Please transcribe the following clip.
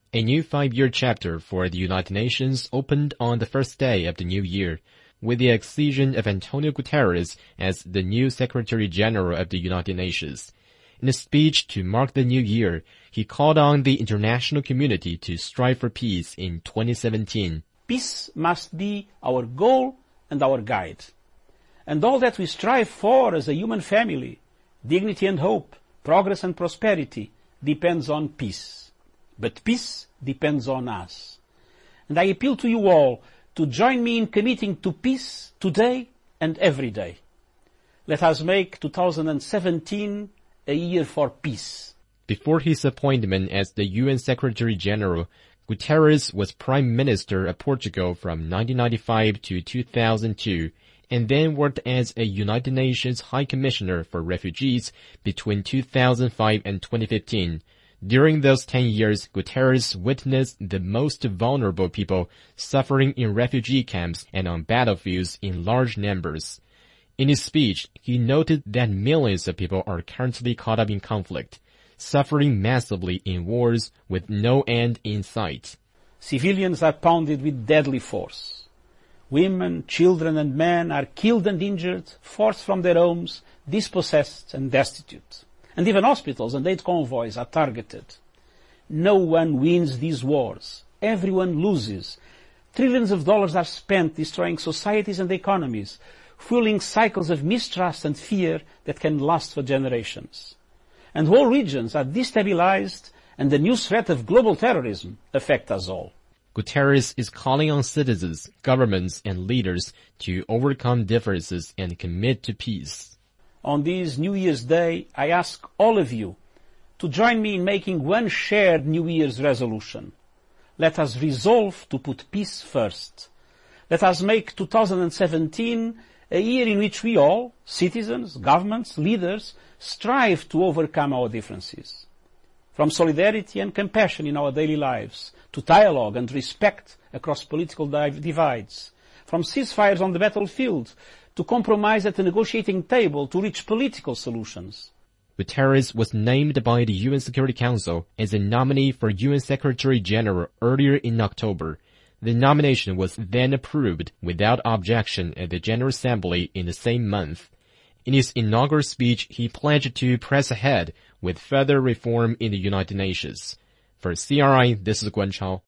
A new 5-year chapter for the United Nations opened on the first day of the new year, with the accession of Antonio Guterres as the new Secretary General of the United Nations. In a speech to mark the new year, he called on the international community to strive for peace in 2017. Peace must be our goal and our guide. And all that we strive for as a human family, dignity and hope, progress and prosperity, depends on peace. But peace depends on us. And I appeal to you all to join me in committing to peace today and every day. Let us make 2017 a year for peace. Before his appointment as the UN Secretary General, Guterres was Prime Minister of Portugal from 1995 to 2002, and then worked as a United Nations High Commissioner for Refugees between 2005 and 2015. During those 10 years, Guterres witnessed the most vulnerable people suffering in refugee camps and on battlefields in large numbers. In his speech, he noted that millions of people are currently caught up in conflict, suffering massively in wars with no end in sight. Civilians are pounded with deadly force. Women, children and men are killed and injured, forced from their homes, dispossessed and destitute. And even hospitals and aid convoys are targeted. No one wins these wars. Everyone loses. Trillions of dollars are spent destroying societies and economies, fueling cycles of mistrust and fear that can last for generations. And whole regions are destabilized, and the new threat of global terrorism affects us all. Guterres is calling on citizens, governments, and leaders to overcome differences and commit to peace. On this New Year's Day, I ask all of you to join me in making one shared New Year's resolution. Let us resolve to put peace first. Let us make 2017 a year in which we all, citizens, governments, leaders, strive to overcome our differences. From solidarity and compassion in our daily lives, to dialogue and respect across political divides, from ceasefires on the battlefield, to compromise at the negotiating table to reach political solutions. Guterres was named by the UN Security Council as a nominee for UN Secretary General earlier in October. The nomination was then approved without objection at the General Assembly in the same month. In his inaugural speech, he pledged to press ahead with further reform in the United Nations. For CRI, this is Guan Chao.